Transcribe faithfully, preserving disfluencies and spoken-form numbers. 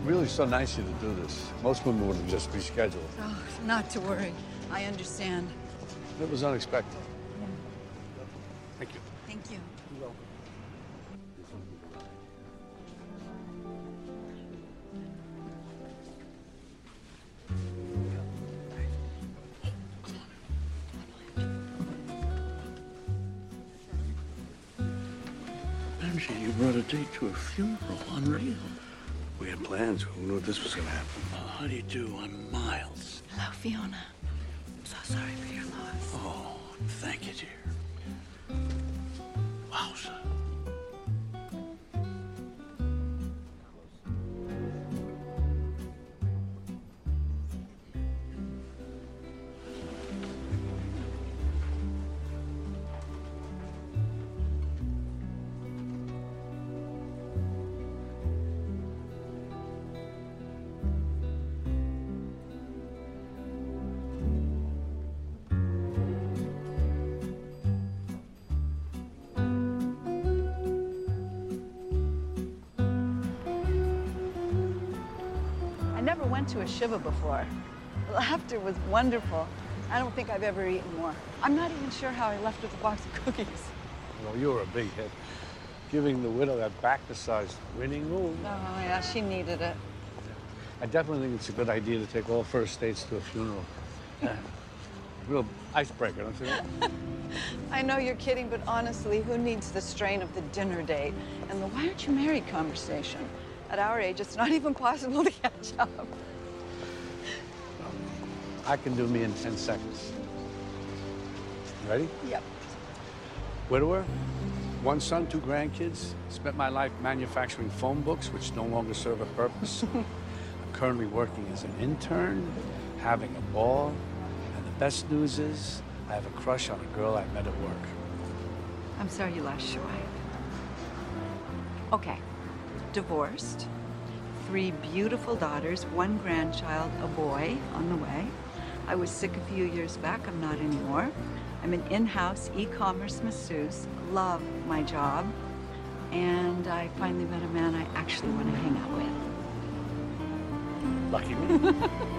really so nice of you to do this. Most women would have just rescheduled. Oh, not to worry. I understand. It was unexpected. Thank you. Thank you. You're welcome. Benji, you brought a date to a funeral. Unreal. We had plans. Who knew this was going to happen? Oh, how do you do? I'm Miles. Hello, Fiona. I'm so sorry for your loss. Oh, thank you, dear. Wowza. I never went to a Shiva before. The laughter was wonderful. I don't think I've ever eaten more. I'm not even sure how I left with a box of cookies. Well, you were a big hit. Giving the widow that back massage winning move. Oh, yeah, she needed it. I definitely think it's a good idea to take all first dates to a funeral. Yeah. Real icebreaker, don't you think? I know you're kidding, but honestly, who needs the strain of the dinner date and the why aren't you married conversation? At our age, it's not even possible to catch up. I can do me in ten seconds. Ready? Yep. Widower, one son, two grandkids. Spent my life manufacturing phone books, which no longer serve a purpose. I'm currently working as an intern, having a ball, and the best news is I have a crush on a girl I met at work. I'm sorry you lost your wife. Okay. Divorced, three beautiful daughters, one grandchild, a boy on the way. I was sick a few years back, I'm not anymore. I'm an in-house e-commerce masseuse, love my job, and I finally met a man I actually want to hang out with. Lucky me.